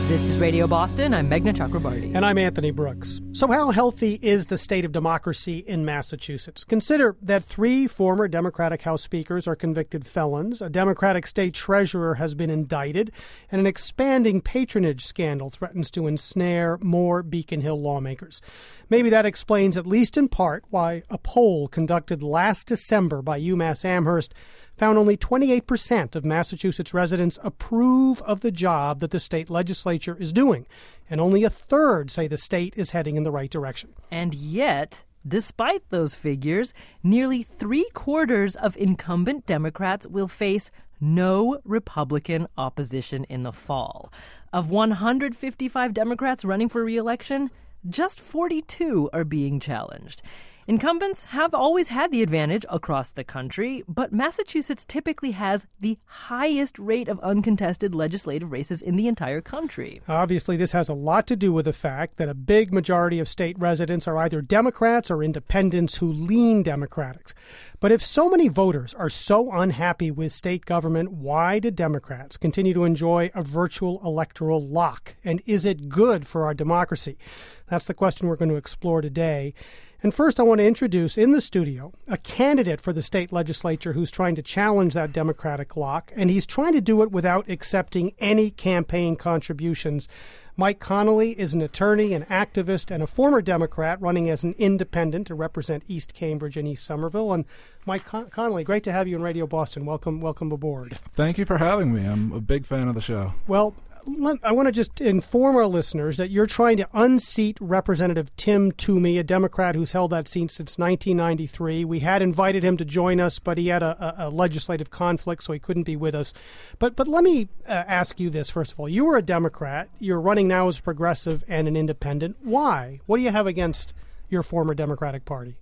This is Radio Boston. I'm Meghna Chakrabarty. And I'm Anthony Brooks. So how healthy is the state of democracy in Massachusetts? Consider that 3 former Democratic House speakers are convicted felons, a Democratic state treasurer has been indicted, and an expanding patronage scandal threatens to ensnare more Beacon Hill lawmakers. Maybe that explains, at least in part, why a poll conducted last December by UMass Amherst found only 28% of Massachusetts residents approve of the job that the state legislature is doing, and only a third say the state is heading in the right direction. And yet, despite those figures, nearly 3/4 of incumbent Democrats will face no Republican opposition in the fall. Of 155 Democrats running for re-election, just 42 are being challenged. Incumbents have always had the advantage across the country, but Massachusetts typically has the highest rate of uncontested legislative races in the entire country. Obviously, this has a lot to do with the fact that a big majority of state residents are either Democrats or independents who lean Democratic. But if so many voters are so unhappy with state government, why do Democrats continue to enjoy a virtual electoral lock? And is it good for our democracy? That's the question we're going to explore today. And first, I want to introduce in the studio a candidate for the state legislature who's trying to challenge that Democratic lock, and he's trying to do it without accepting any campaign contributions. Mike Connolly is an attorney, an activist, and a former Democrat running as an independent to represent East Cambridge and East Somerville. And Mike Connolly, great to have you in Radio Boston. Welcome aboard. Thank you for having me. I'm a big fan of the show. Well, I want to just inform our listeners that you're trying to unseat Representative Tim Toomey, a Democrat who's held that seat since 1993. We had invited him to join us, but he had a legislative conflict, so he couldn't be with us. But let me ask you this, first of all. You were a Democrat. You're running now as a progressive and an independent. Why? What do you have against your former Democratic Party?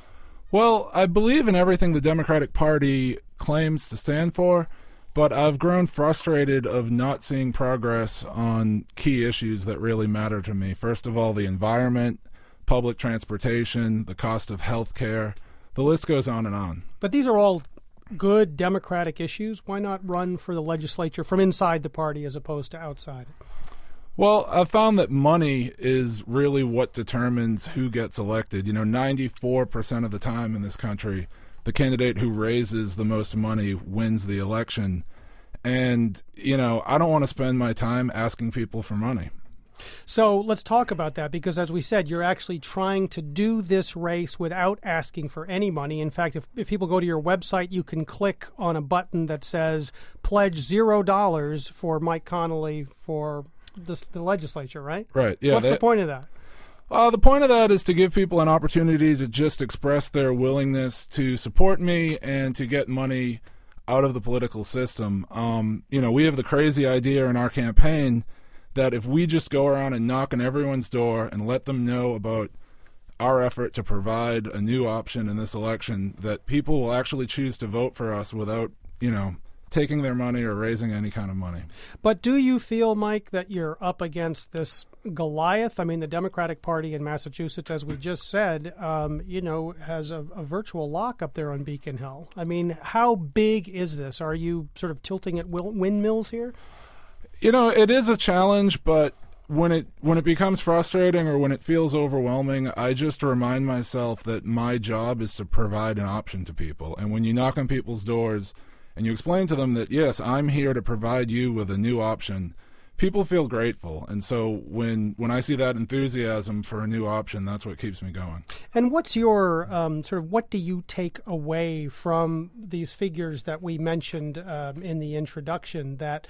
Well, I believe in everything the Democratic Party claims to stand for, but I've grown frustrated of not seeing progress on key issues that really matter to me. First of all, the environment, public transportation, the cost of health care. The list goes on and on. But these are all good Democratic issues. Why not run for the legislature from inside the party as opposed to outside? Well, I've found that money is really what determines who gets elected. 94% of the time in this country, the candidate who raises the most money wins the election. And, I don't want to spend my time asking people for money. So let's talk about that, because as we said, you're actually trying to do this race without asking for any money. In fact, if people go to your website, you can click on a button that says pledge $0 for Mike Connolly for the legislature, right? Right. Yeah. What's the point of that? The point of that is to give people an opportunity to just express their willingness to support me and to get money out of the political system. We have the crazy idea in our campaign that if we just go around and knock on everyone's door and let them know about our effort to provide a new option in this election, that people will actually choose to vote for us without, taking their money or raising any kind of money. But do you feel, Mike, that you're up against this Goliath? I mean, the Democratic Party in Massachusetts, as we just said, has a virtual lock up there on Beacon Hill. I mean, how big is this? Are you sort of tilting at windmills here? It is a challenge, but when it becomes frustrating or when it feels overwhelming, I just remind myself that my job is to provide an option to people. And when you knock on people's doors and you explain to them that, yes, I'm here to provide you with a new option, people feel grateful. And so when I see that enthusiasm for a new option, that's what keeps me going. And what's your what do you take away from these figures that we mentioned in the introduction, that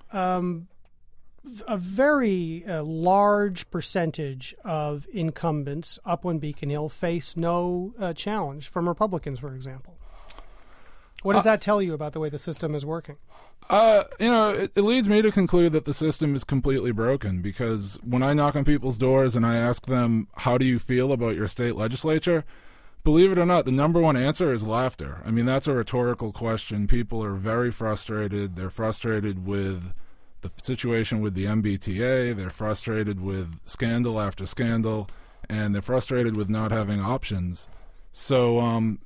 a very large percentage of incumbents up on Beacon Hill face no challenge from Republicans, for example? What does that tell you about the way the system is working? It leads me to conclude that the system is completely broken, because when I knock on people's doors and I ask them, how do you feel about your state legislature? Believe it or not, the number one answer is laughter. I mean, that's a rhetorical question. People are very frustrated. They're frustrated with the situation with the MBTA. They're frustrated with scandal after scandal, and they're frustrated with not having options. So,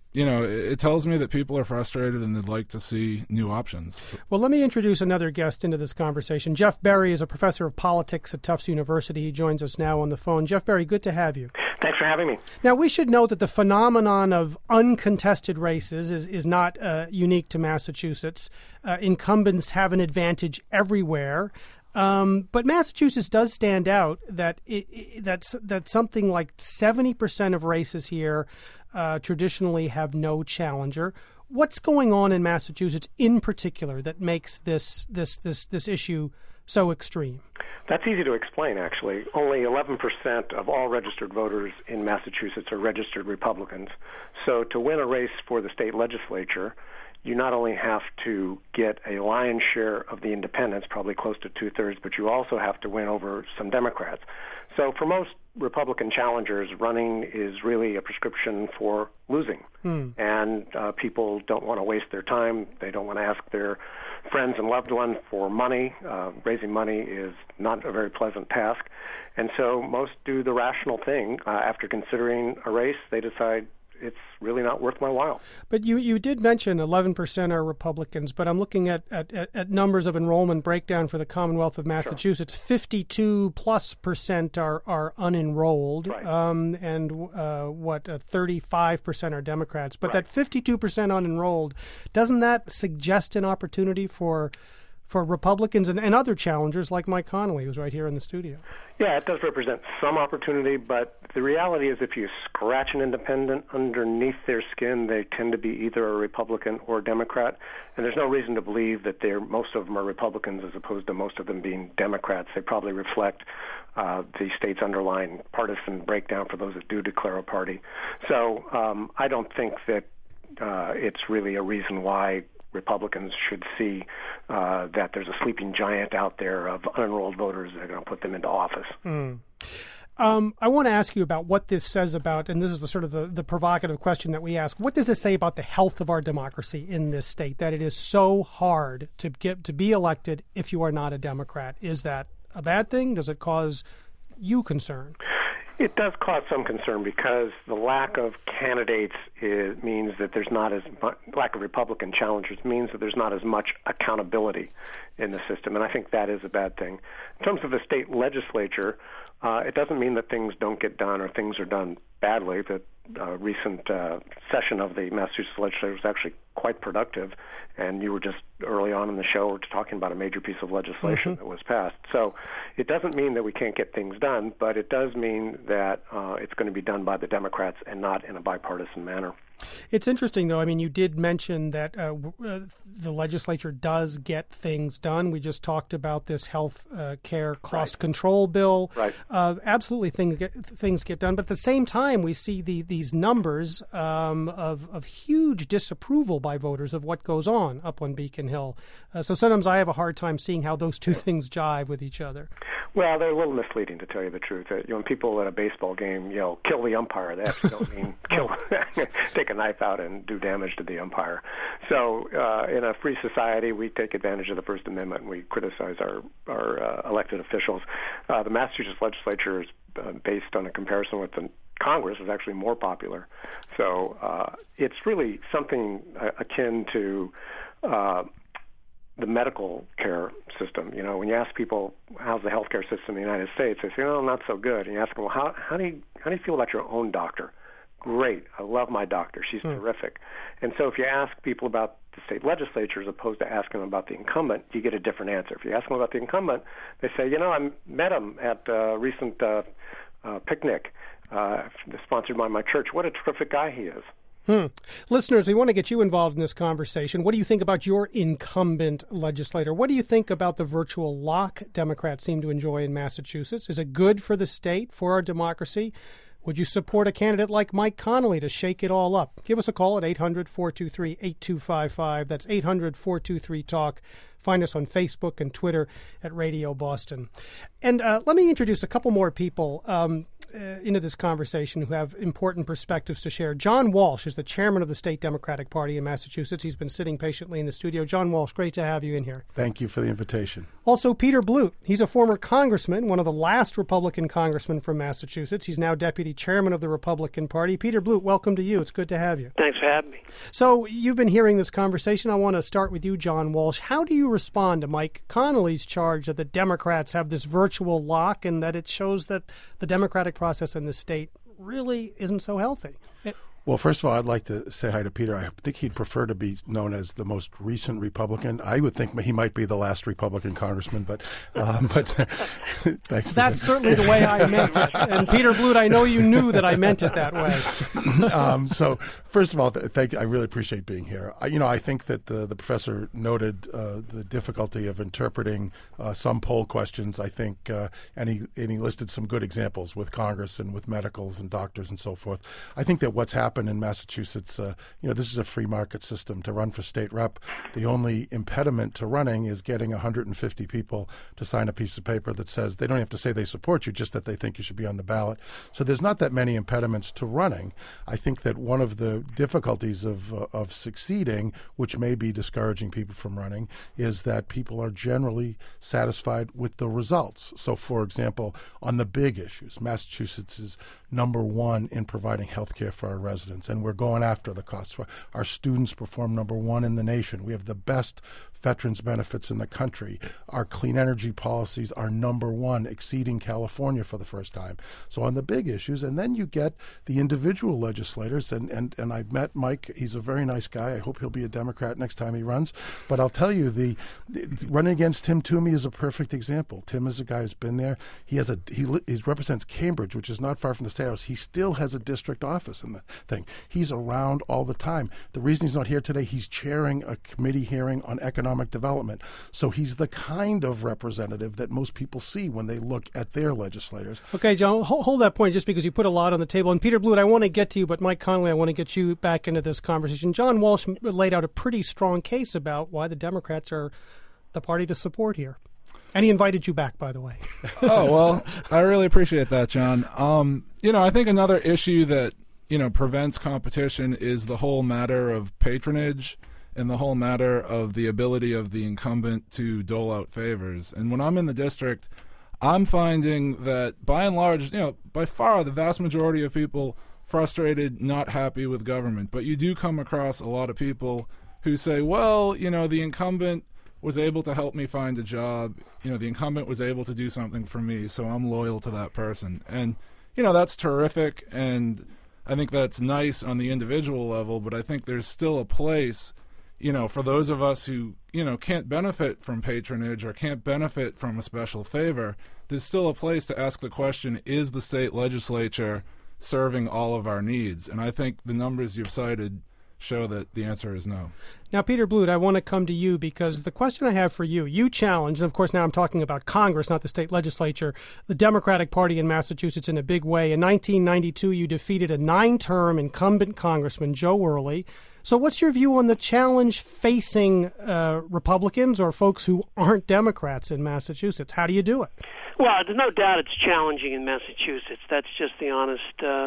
it tells me that people are frustrated and they'd like to see new options. Well, let me introduce another guest into this conversation. Jeff Berry is a professor of politics at Tufts University. He joins us now on the phone. Jeff Berry, good to have you. Thanks for having me. Now, we should note that the phenomenon of uncontested races is not unique to Massachusetts. Incumbents have an advantage everywhere. But Massachusetts does stand out that that something like 70% of races here traditionally have no challenger. What's going on in Massachusetts in particular that makes this issue so extreme? That's easy to explain, actually. Only 11% of all registered voters in Massachusetts are registered Republicans. So to win a race for the state legislature, you not only have to get a lion's share of the independents, probably close to two-thirds, but you also have to win over some Democrats. So for most Republican challengers, running is really a prescription for losing. And people don't want to waste their time. They don't want to ask their friends and loved ones for money. Raising money is not a very pleasant task. And so most do the rational thing. After considering a race, they decide it's really not worth my while. But you did mention 11% are Republicans, but I'm looking at numbers of enrollment breakdown for the Commonwealth of Massachusetts. Sure. 52+% are unenrolled, right. And 35% are Democrats. But right. That 52% unenrolled, doesn't that suggest an opportunity for Republicans and other challengers like Mike Connolly, who's right here in the studio? Yeah, it does represent some opportunity, but the reality is if you scratch an independent underneath their skin, they tend to be either a Republican or a Democrat, and there's no reason to believe that most of them are Republicans as opposed to most of them being Democrats. They probably reflect the state's underlying partisan breakdown for those that do declare a party. So I don't think that it's really a reason why Republicans should see that there's a sleeping giant out there of unenrolled voters that are going to put them into office. I want to ask you about what this says about, and this is the provocative question that we ask, what does this say about the health of our democracy in this state, that it is so hard to be elected if you are not a Democrat? Is that a bad thing? Does it cause you concern? It does cause some concern because the lack of candidates means that there's not as much, lack of Republican challengers means that there's not as much accountability in the system, and I think that is a bad thing. In terms of the state legislature, it doesn't mean that things don't get done or things are done badly. The recent session of the Massachusetts legislature was actually quite productive, and you were just early on in the show talking about a major piece of legislation that was passed. So it doesn't mean that we can't get things done, but it does mean that it's going to be done by the Democrats and not in a bipartisan manner. It's interesting, though. I mean, you did mention that the legislature does get things done. We just talked about this health care cost control bill. Right. Absolutely, things get done. But at the same time, we see these numbers of huge disapproval by voters of what goes on up on Beacon Hill. So sometimes I have a hard time seeing how those two things jive with each other. Well, they're a little misleading, to tell you the truth. When people at a baseball game yell, "Kill the umpire," they actually don't mean kill. Take a knife out and do damage to the umpire. So in a free society, we take advantage of the First Amendment and we criticize our elected officials. The Massachusetts legislature is based on a comparison with the Congress is actually more popular. So it's really something akin to the medical care system. When you ask people, how's the healthcare system in the United States, they say, "Oh, not so good." And you ask them, "Well, how do you feel about your own doctor?" "Great. I love my doctor. She's terrific." And so if you ask people about the state legislature as opposed to asking them about the incumbent, you get a different answer. If you ask them about the incumbent, they say, "I met him at a recent picnic sponsored by my church. What a terrific guy he is." Listeners, we want to get you involved in this conversation. What do you think about your incumbent legislator? What do you think about the virtual lock Democrats seem to enjoy in Massachusetts? Is it good for the state, for our democracy? Would you support a candidate like Mike Connolly to shake it all up? Give us a call at 800-423-8255. That's 800-423-TALK. Find us on Facebook and Twitter at Radio Boston. And let me introduce a couple more people. into this conversation who have important perspectives to share. John Walsh is the chairman of the state Democratic Party in Massachusetts. He's been sitting patiently in the studio. John Walsh, great to have you in here. Thank you for the invitation. Also, Peter Blute. He's a former congressman, one of the last Republican congressmen from Massachusetts. He's now deputy chairman of the Republican Party. Peter Blute, welcome to you. It's good to have you. Thanks for having me. So you've been hearing this conversation. I want to start with you, John Walsh. How do you respond to Mike Connolly's charge that the Democrats have this virtual lock and that it shows that the democratic process in the state really isn't so healthy? Well, first of all, I'd like to say hi to Peter. I think he'd prefer to be known as the most recent Republican. I would think he might be the last Republican congressman, but thanks. That's certainly the way I meant it. And Peter Blute, I know you knew that I meant it that way. So, first of all, I really appreciate being here. I think that the professor noted the difficulty of interpreting some poll questions. I think, and he listed some good examples with Congress and with medicals and doctors and so forth. I think that what's happened in Massachusetts, this is a free market system. To run for state rep, the only impediment to running is getting 150 people to sign a piece of paper that says they don't have to say they support you, just that they think you should be on the ballot. So there's not that many impediments to running. I think that one of the difficulties of succeeding, which may be discouraging people from running, is that people are generally satisfied with the results. So, for example, on the big issues, Massachusetts is number one in providing health care for our residents, and we're going after the costs. Our students perform number one in the nation. We have the best veterans benefits in the country. Our clean energy policies are number one, exceeding California for the first time. So on the big issues, and then you get the individual legislators, and I've met Mike. He's a very nice guy. I hope he'll be a Democrat next time he runs. But I'll tell you, the running against Tim Toomey is a perfect example. Tim is a guy who's been there. He represents Cambridge, which is not far from the State House. He still has a district office in the thing. He's around all the time. The reason he's not here today, he's chairing a committee hearing on economic development. So he's the kind of representative that most people see when they look at their legislators. Okay, John, hold that point just because you put a lot on the table. And Peter Blute, I want to get to you, but Mike Connolly, I want to get you back into this conversation. John Walsh laid out a pretty strong case about why the Democrats are the party to support here. And he invited you back, by the way. Oh, well, I really appreciate that, John. I think another issue that, prevents competition is the whole matter of patronage and the whole matter of the ability of the incumbent to dole out favors. And when I'm in the district, I'm finding that by and large, by far the vast majority of people frustrated, not happy with government. But you do come across a lot of people who say, well, the incumbent was able to help me find a job. The incumbent was able to do something for me, so I'm loyal to that person. And, that's terrific, and I think that's nice on the individual level, but I think there's still a place, for those of us who, can't benefit from patronage or can't benefit from a special favor, there's still a place to ask the question, is the state legislature serving all of our needs? And I think the numbers you've cited show that the answer is no. Now, Peter Blute, I want to come to you because the question I have for you challenged, and of course now I'm talking about Congress, not the state legislature, the Democratic Party in Massachusetts in a big way. In 1992, you defeated a 9-term incumbent congressman, Joe Early. So what's your view on the challenge facing Republicans or folks who aren't Democrats in Massachusetts? How do you do it? Well, there's no doubt it's challenging in Massachusetts. That's just the honest,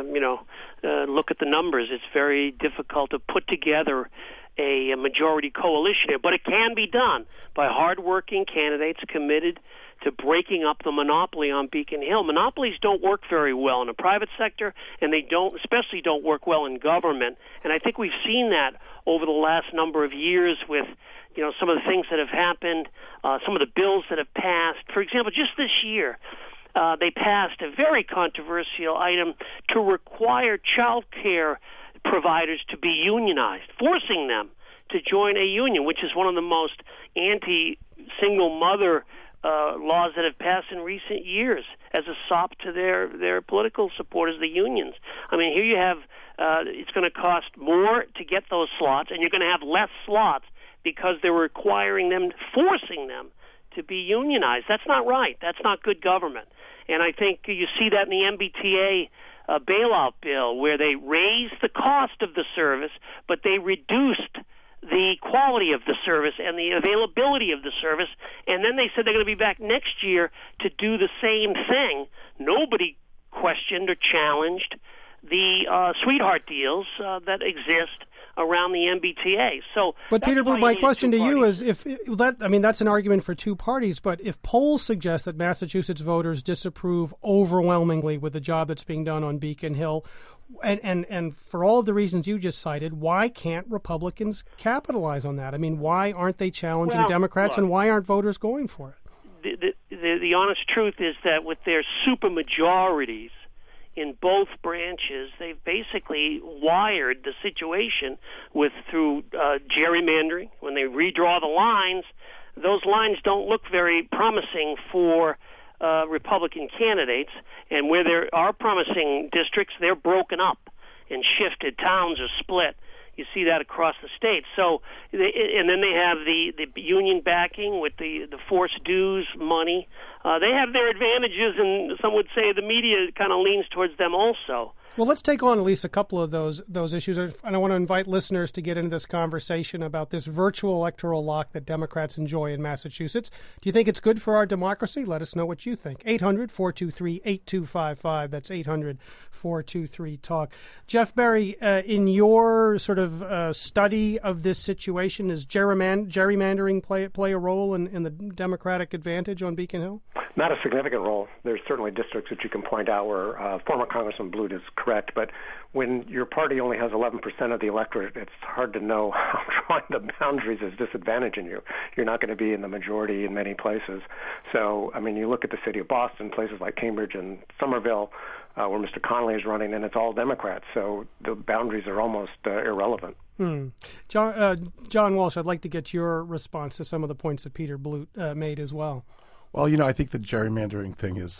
look at the numbers. It's very difficult to put together a majority coalition here, but it can be done by hardworking candidates committed to breaking up the monopoly on Beacon Hill. Monopolies don't work very well in the private sector, and they especially don't work well in government. And I think we've seen that over the last number of years with some of the things that have happened, some of the bills that have passed. For example, just this year, they passed a very controversial item to require child care providers to be unionized, forcing them to join a union, which is one of the most anti-single mother laws that have passed in recent years as a sop to their political supporters, the unions. I mean, here you have it's going to cost more to get those slots, and you're going to have less slots because they're requiring them, forcing them to be unionized. That's not right. That's not good government. And I think you see that in the MBTA bailout bill, where they raised the cost of the service, but they reduced the quality of the service and the availability of the service, and then they said they're going to be back next year to do the same thing. Nobody questioned or challenged the sweetheart deals that exist around the MBTA. So, but Peter, my question to you is, that's an argument for two parties. But if polls suggest that Massachusetts voters disapprove overwhelmingly with the job that's being done on Beacon Hill, and for all of the reasons you just cited, why can't Republicans capitalize on that? I mean, why aren't they challenging Democrats, and why aren't voters going for it? The honest truth is that with their supermajorities in both branches, they've basically wired the situation through gerrymandering. When they redraw the lines, those lines don't look very promising for Republican candidates, and where there are promising districts, they're broken up and shifted. Towns are split. You see that across the state. So, and then they have the union backing with the forced dues money. They have their advantages, and some would say the media kind of leans towards them also. Well, let's take on at least a couple of those issues, and I want to invite listeners to get into this conversation about this virtual electoral lock that Democrats enjoy in Massachusetts. Do you think it's good for our democracy? Let us know what you think. 800-423-8255. That's 800-423-TALK. Jeff Berry, in your sort of study of this situation, does gerrymandering play a role in the Democratic advantage on Beacon Hill? Not a significant role. There's certainly districts that you can point out where former Congressman Blute is correct, but when your party only has 11% of the electorate, it's hard to know how drawing the boundaries is disadvantaging you. You're not going to be in the majority in many places. So, I mean, you look at the city of Boston, places like Cambridge and Somerville, where Mr. Connolly is running, and it's all Democrats. So the boundaries are almost irrelevant. John Walsh, I'd like to get your response to some of the points that Peter Blute made as well. Well, I think the gerrymandering thing is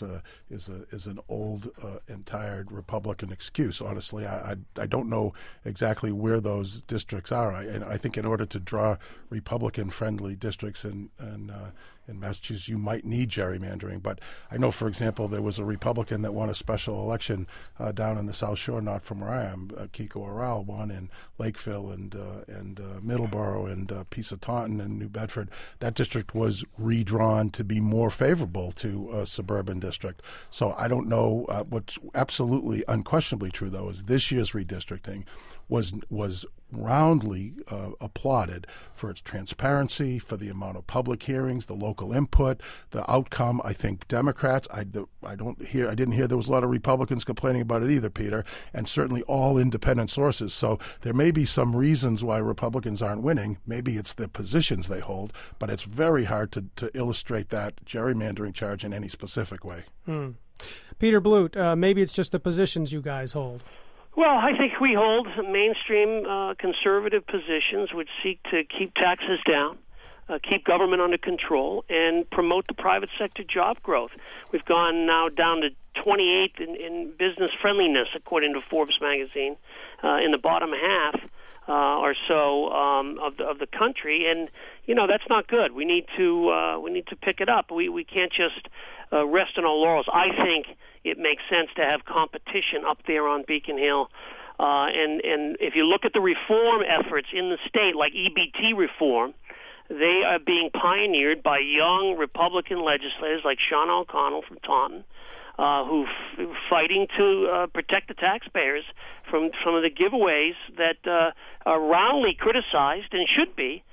an old and tired Republican excuse. Honestly, I don't know exactly where those districts are. I think in order to draw Republican-friendly districts in Massachusetts, you might need gerrymandering. But I know, for example, there was a Republican that won a special election down in the South Shore, not from where I am. Kiko Oral won in Lakeville and Middleborough and a piece of Taunton and New Bedford. That district was redrawn to be more favorable to a suburban district. So I don't know. What's absolutely unquestionably true, though, is this year's redistricting was roundly applauded for its transparency, for the amount of public hearings, the local input, the outcome. I think Democrats, I didn't hear there was a lot of Republicans complaining about it either, Peter, and certainly all independent sources. So there may be some reasons why Republicans aren't winning. Maybe it's the positions they hold, but it's very hard to illustrate that gerrymandering charge in any specific way. Peter Blute, maybe it's just the positions you guys hold. Well, I think we hold mainstream conservative positions which seek to keep taxes down, keep government under control, and promote the private sector job growth. We've gone now down to 28th in business friendliness, according to Forbes magazine, in the bottom half or so of the country, and that's not good. We need to pick it up. We can't just rest on our laurels. I think it makes sense to have competition up there on Beacon Hill. And if you look at the reform efforts in the state, like EBT reform, they are being pioneered by young Republican legislators like Sean O'Connell from Taunton, who fighting to protect the taxpayers from some of the giveaways that are roundly criticized and should be.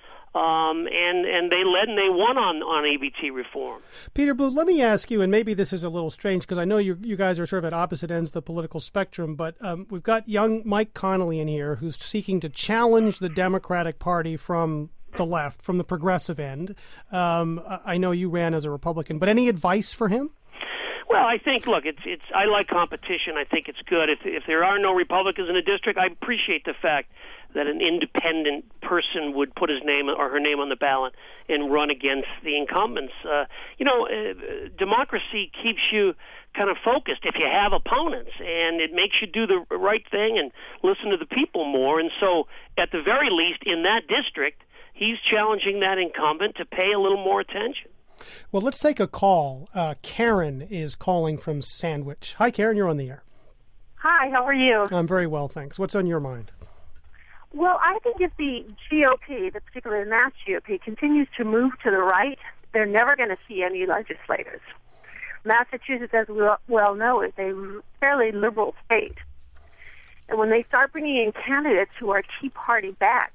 And they led and they won on EBT reform. Peter Blute, let me ask you, and maybe this is a little strange because I know you guys are sort of at opposite ends of the political spectrum, but we've got young Mike Connolly in here who's seeking to challenge the Democratic Party from the left, from the progressive end. I know you ran as a Republican, but any advice for him? Well, I think, look, I like competition. I think it's good. If there are no Republicans in a district, I appreciate the fact that an independent person would put his name or her name on the ballot and run against the incumbents. Democracy keeps you kind of focused if you have opponents, and it makes you do the right thing and listen to the people more. And so, at the very least, in that district, he's challenging that incumbent to pay a little more attention. Well, let's take a call. Karen is calling from Sandwich. Hi, Karen. You're on the air. Hi. How are you? I'm very well, thanks. What's on your mind? Well, I think if the GOP, particularly the Mass GOP, continues to move to the right, they're never going to see any legislators. Massachusetts, as we well know, is a fairly liberal state. And when they start bringing in candidates who are Tea Party backed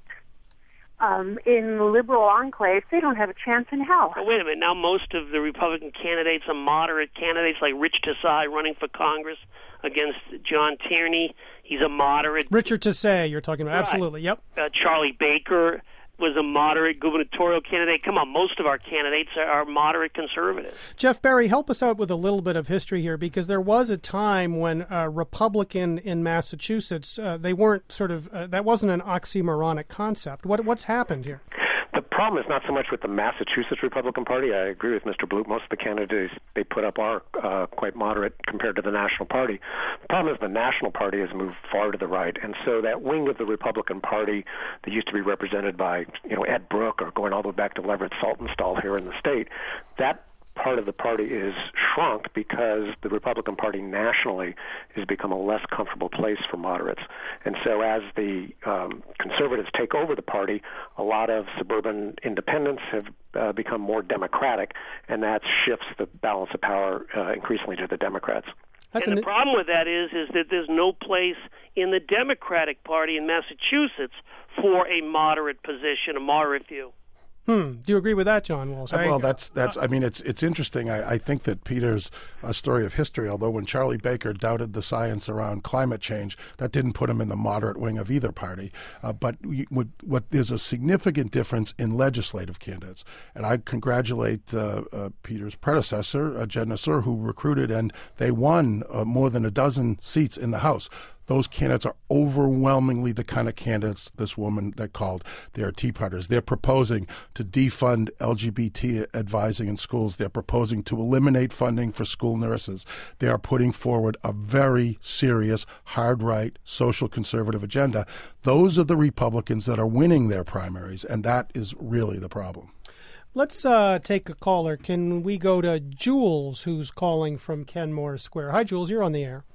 in the liberal enclave, they don't have a chance in hell. Well, wait a minute. Now most of the Republican candidates are moderate candidates, like Rich Desai running for Congress against John Tierney. He's a moderate. Richard Desai, you're talking about. Right. Absolutely, yep. Charlie Baker was a moderate gubernatorial candidate. Come on, most of our candidates are moderate conservatives. Jeff Berry, help us out with a little bit of history here, because there was a time when Republican in Massachusetts, they weren't sort of, that wasn't an oxymoronic concept. What's happened here? The problem is not so much with the Massachusetts Republican Party. I agree with Mr. Blute. Most of the candidates they put up are quite moderate compared to the National Party. The problem is the National Party has moved far to the right, and so that wing of the Republican Party that used to be represented by Ed Brooke or going all the way back to Leverett Saltonstall here in the state, that part of the party is shrunk because the Republican Party nationally has become a less comfortable place for moderates. And so as the conservatives take over the party, a lot of suburban independents have become more Democratic, and that shifts the balance of power increasingly to the Democrats. And the problem with that is that there's no place in the Democratic Party in Massachusetts for a moderate position, a moderate view. Do you agree with that, John Walsh? Well, that's. I mean, it's interesting. I think that Peter's story of history, although when Charlie Baker doubted the science around climate change, that didn't put him in the moderate wing of either party. But what there's a significant difference in legislative candidates, and I congratulate Peter's predecessor, Jen Nasur, who recruited, and they won more than a dozen seats in the House. Those candidates are overwhelmingly the kind of candidates this woman that called. They are Tea Partiers. They're proposing to defund LGBT advising in schools. They're proposing to eliminate funding for school nurses. They are putting forward a very serious, hard-right, social conservative agenda. Those are the Republicans that are winning their primaries, and that is really the problem. Let's take a caller. Can we go to Jules, who's calling from Kenmore Square? Hi, Jules. You're on the air.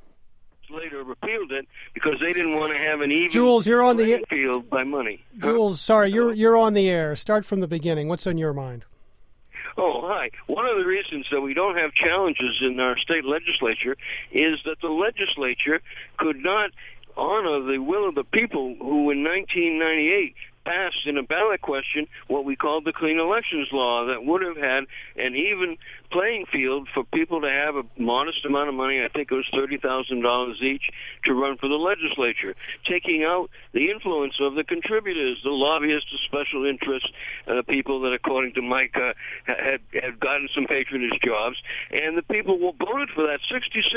Later repealed it because they didn't want to have an even Jules, you're on the field by money. Jules, sorry, you're on the air. Start from the beginning. What's on your mind? Oh, hi. One of the reasons that we don't have challenges in our state legislature is that the legislature could not honor the will of the people who in 1998 passed in a ballot question what we called the Clean Elections Law that would have had an even playing field for people to have a modest amount of money, I think it was $30,000 each, to run for the legislature, taking out the influence of the contributors, the lobbyists, the special interests, the people that, according to Mike, had gotten some patronage jobs, and the people voted for that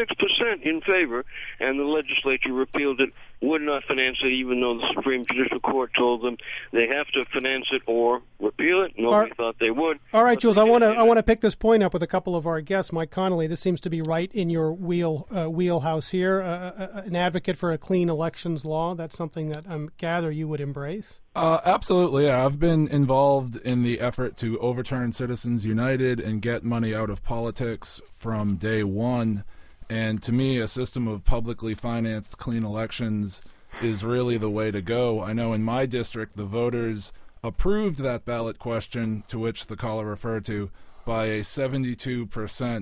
66% in favor, and the legislature repealed it, would not finance it, even though the Supreme Judicial Court told them they have to finance it or repeal it. Nobody thought they would. All right, Jules, I want to pick this point up with a couple of our guests. Mike Connolly, this seems to be right in your wheelhouse here. An advocate for a clean elections law. That's something that I gather you would embrace. Absolutely, yeah. I've been involved in the effort to overturn Citizens United and get money out of politics from day one. And to me, a system of publicly financed clean elections is really the way to go. I know in my district, the voters approved that ballot question, to which the caller referred to, by a 72%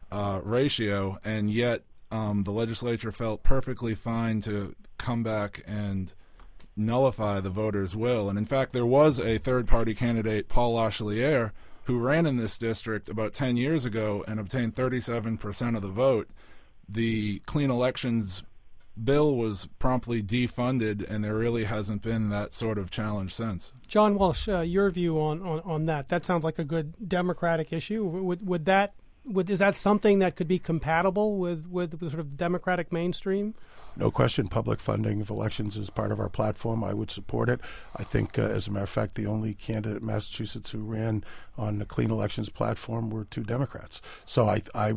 ratio, and yet the legislature felt perfectly fine to come back and nullify the voters' will. And in fact, there was a third-party candidate, Paul Lachelier, who ran in this district about 10 years ago and obtained 37% of the vote. The clean elections bill was promptly defunded, and there really hasn't been that sort of challenge since. John Walsh, your view on that? That sounds like a good Democratic issue. Is that something that could be compatible with sort of the Democratic mainstream? No question, public funding of elections is part of our platform. I would support it. I think, as a matter of fact, the only candidate in Massachusetts who ran on the Clean Elections platform were two Democrats. So I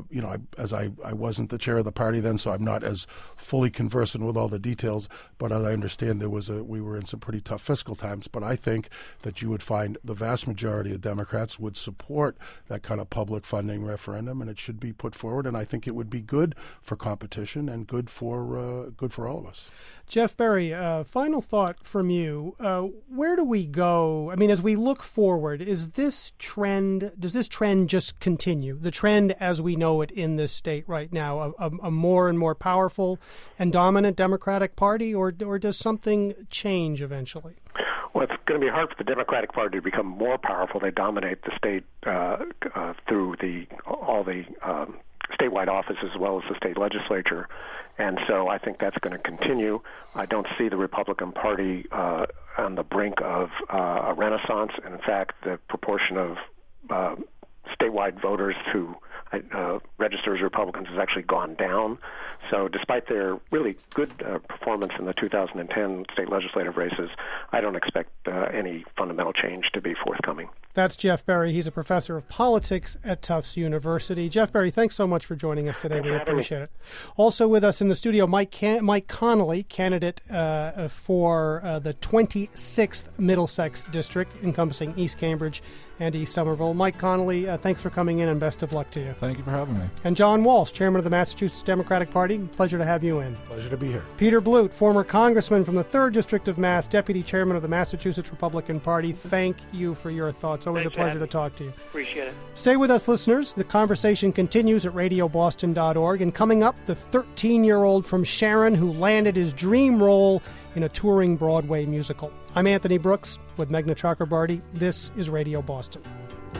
wasn't the chair of the party then, so I'm not as fully conversant with all the details. But as I understand, we were in some pretty tough fiscal times. But I think that you would find the vast majority of Democrats would support that kind of public funding referendum, and it should be put forward. And I think it would be good for competition and good for for all of us. Jeff Berry, final thought from you. Where do we go? I mean, as we look forward, does this trend just continue? The trend as we know it in this state right now, a more and more powerful and dominant Democratic Party, or does something change eventually? Well, it's going to be hard for the Democratic Party to become more powerful. They dominate the state through all the statewide offices as well as the state legislature. And so I think that's going to continue. I don't see the Republican Party on the brink of a renaissance. And in fact, the proportion of statewide voters who register as Republicans has actually gone down. So despite their really good performance in the 2010 state legislative races, I don't expect any fundamental change to be forthcoming. That's Jeff Berry. He's a professor of politics at Tufts University. Jeff Berry, thanks so much for joining us today. We appreciate it. Also with us in the studio, Mike Connolly, candidate for the 26th Middlesex District, encompassing East Cambridge and East Somerville. Mike Connolly, thanks for coming in and best of luck to you. Thank you for having me. And John Walsh, chairman of the Massachusetts Democratic Party. Pleasure to have you in. Pleasure to be here. Peter Blute, former congressman from the 3rd District of Mass, deputy chairman of the Massachusetts Republican Party. Thank you for your thoughts. Always a pleasure to talk to you. Appreciate it. Stay with us, listeners. The conversation continues at radioboston.org. And coming up, the 13-year-old from Sharon who landed his dream role in a touring Broadway musical. I'm Anthony Brooks with Meghna Chakrabarty. This is Radio Boston.